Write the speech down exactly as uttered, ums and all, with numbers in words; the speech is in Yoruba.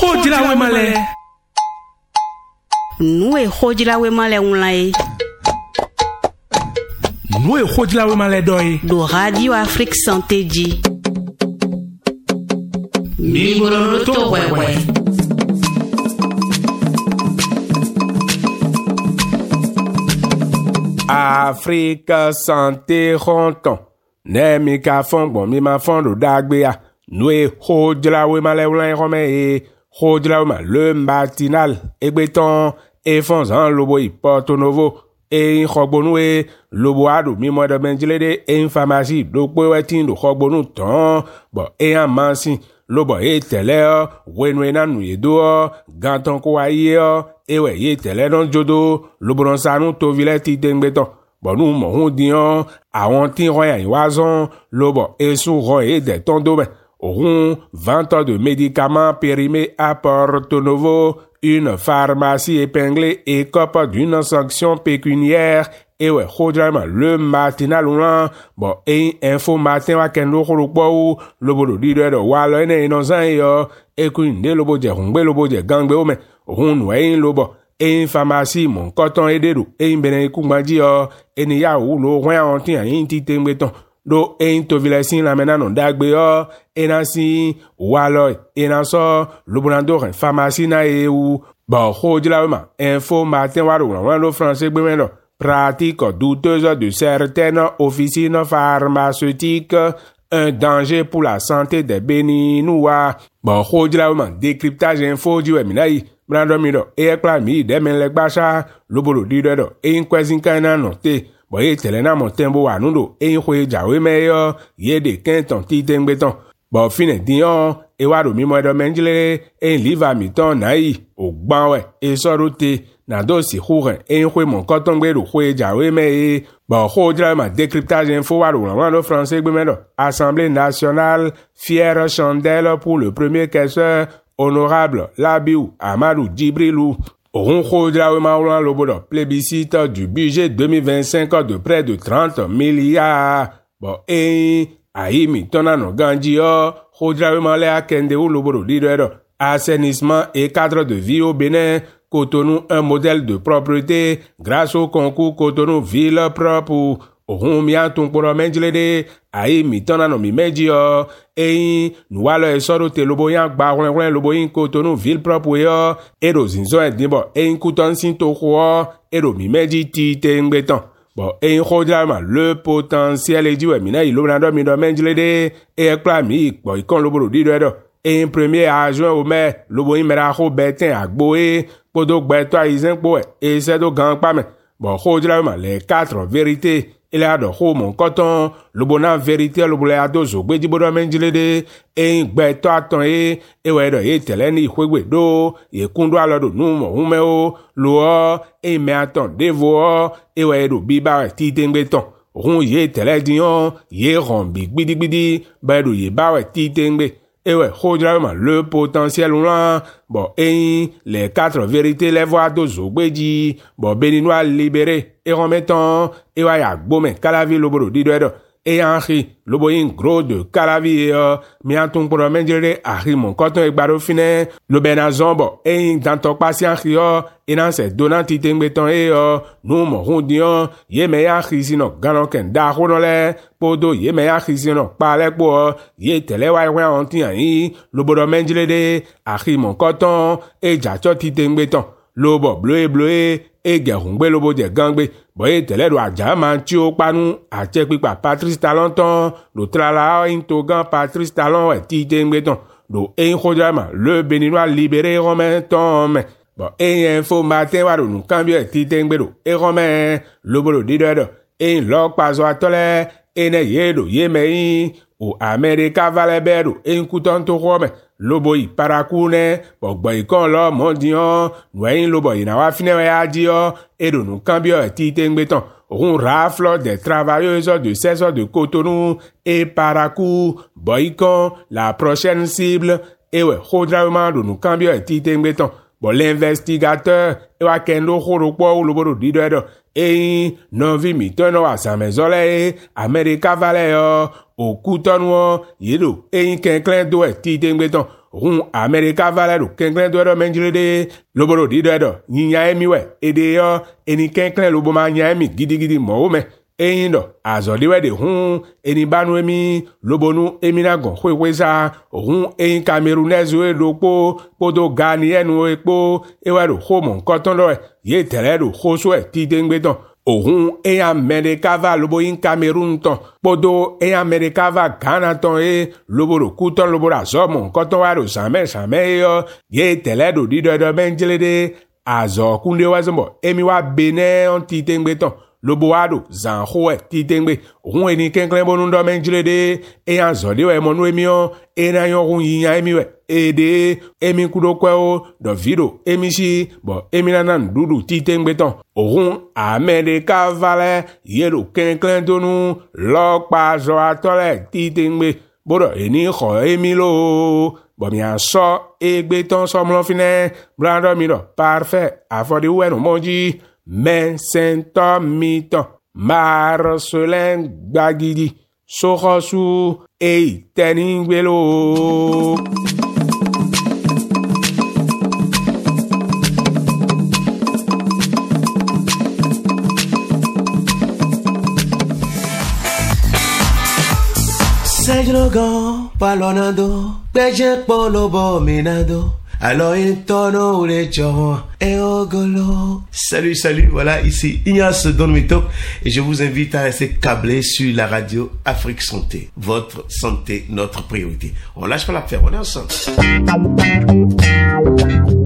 Hodila we male. Nous hodila we male unlai. Nous hodila we male doi. Do Radio Afrique Santé Di. Mingolo to wewe. Afrique Santé Ronton. Ne mi ka fon bon mi ma fon do dagbe ya. Nous hodila we male unlai rome e. Hodila we male le matinal. Egbeton e fonzan lobo i Porto Novo. E in khogbonu e lobo ado mi mo de benjilede e in pharmacie do pe wetin do khogbonu ton bo e an mansi lobo e tele o wenwe na nu yedo o ganton ko aye o e we ye tele don jodo lobo don sanu to vileti dengbeton bo nu mo hun dian àwọn tin royan wazon lobo e su ro e de ton do ben auront vingt ans de médicaments périmés à Porto Novo, une pharmacie épinglée et cope d'une sanction pécuniaire. Et ouais, Rodrama, le matinal ou non, bon, et info matin, wa ken lo kolo po, le bodo di de walo ene inozan yo, et qu'une de lobo de rongbe lobo de gangbe ome, ron ouais lobo, et une pharmacie, mon coton et de et une bene kumbaji yo, et ni ya ou lo roya anti a inti tembeton. Do ein to vilesin la mena non dagbe yo enasi walo enaso lobonando ren pharmacie na e ou ba hodila ma info matin waro wan lo français gbe men pratique douteuse de certaines officines pharmaceutiques, un danger pour la santé des béninois. Ba hodila ma décryptage info di weminai brando mi do e kla mi de men le gbacha lobolo di do e kwezin kana no te boye telena mon tembo wa nundo e hwe jawe meyo ye de kenton ti tengbeton bo fine dion e wa do mi mo do menjile e liva mi ton nai o gban we e sorote na do si hore e hwe mon koton gbe do hwe jawe me bo ho dra ma décryptage info wa do no français gbe me do Assemblée nationale fière chandelle pour le premier caisseur honorable Labiou Amadou Djibrilou. Auront Rodrawe Maoulan Lobodo, plébiscite du budget deux mille vingt-cinq de près de trente milliards. Bon, et, Aïmi Tonano Gandio, Rodrawe Male Akende ou Lobodo Didoedo, assainissement et cadre de vie au Bénin, Cotonou un modèle de propreté grâce au concours Cotonou Ville Propre. Auront mia ton pour menjlede, Aïmi Tonano mi medio, et, nous allons soro te loboyan baron loboyin Cotonou Ville Propre yo, et rozinzo et dibo, et in couton sinto ho, et romi meji ti tengbeton. Bon, et in rodrama, le potentiel est du wemina, il obrando mi do menjlede, et klami, bon, il con lobo di do, et in premier adjoint au maire, loboyin meraho betin agboé, podo gbeto a izen poe, et c'est do gang pame. Bon, rodrama, les quatre vérités, il a de ho mon coton, le bonan vérité, le boulet à dos, au bédi bodo menjilede, et un beto aton e, et ouais de e teleni huegwe do, et kundo ala do numo humeo, lo, et me aton devo, et ouais do biba titen beton. Ron ye tele dion, ye ron big bidi bidi, ba do ye ba titen be. Et ouais, Rodrama, le potentiel ou là, bon, et les quatre vérités, les voix d'Ozo Gwedi, bon, béninois libérés, et remettant, et ouais, à Gomen, Calavi, le bodo, didoedo, et Henri, le boyin gros de Calavi, et mi anton pour le menjere, Henri, mon coton et baro fine, le benazon, bon, et dans ton patient, et dans cette donnant titeng beton, et nous, mon rondion, ye me ya sino, ganon ken da ronole, podo, ye me ya sino, parle pour, ye tele wa wa anti yi, le bodo menjere, Henri, mon coton, et jacho titeng beton, le bo bleu bleu, et gerungbe lobo de gangbe, boye tele do aja manti o panu, a chepi pa Patrice Talenton, do trala intogan Patrice Talon et titeng beton, do ein Rodrama, le béninois libéré romain tom. Bon, et info matin wado nou cambio et titeng bedo, et romain, le bodo didoedo, et lok pazo atole, et ne yedo yemei, ou Amerika valebedo, et un couton to romain, loboyi parakune, bon boy kon lo mondion, noyin loboyi na wafine we adio, et do nou cambio et titeng beton, ron rafle des travailleuses de seize heures de Cotonou, et parakou, boycon, la prochaine cible, et ouais, Rodrama do nou cambio et titeng beton. Bon, l'investigateur, et wa kendo horo po ou lobodo didoedo, et non vi mitono a sa mezole, Amerika vale yo, au couton yedo, et ken clen do et titeng beton, hun America vale do kenklen do do menjilede loboro di do do nyinya emi we ede yo eni kenklen lobo ma nya emi gidigidi mo me eyin do azodi we de hun eni banu emi lobonu emi na gon hwehweza hun eyin Camerounese we do po podo Ghanaian we po e we do homo nkoton do ye tele do hoso e ti dengbe don ohun e America va lobo in Cameroun ton podo e America va Ghana ton e lobo ro kuton lobo ra so mo nkoton wa ro same same yo ye tele do di do do benjelede azo kunde wa zombo emi wa Benin on ti dengbe ton lobo wado zan hoe ti tengbe ohun eni kenklen bonu ndo menjilede e an zodi we monu emi on e na yon hun yinya emi we ede emi kudo kwe o do video emi si bo emi nanan dudu ti tengbe ton ohun America vale yelo kenklen donu lokpa zo atole ti tengbe bodo eni kho emi lo bo mi aso egbe ton so mlon fine brando mi do parfait afodi we no monji men sento mito Marcelin Gbagidi Sokosu ei teningbelo. Sejlogan palonado beje polo bominado. Alors, il tourne les gens et ogolo. Salut, salut, voilà, ici Ignace Don Mito et je vous invite à rester câblé sur la radio Afrique Santé. Votre santé, notre priorité. On lâche pas l'affaire, on est ensemble.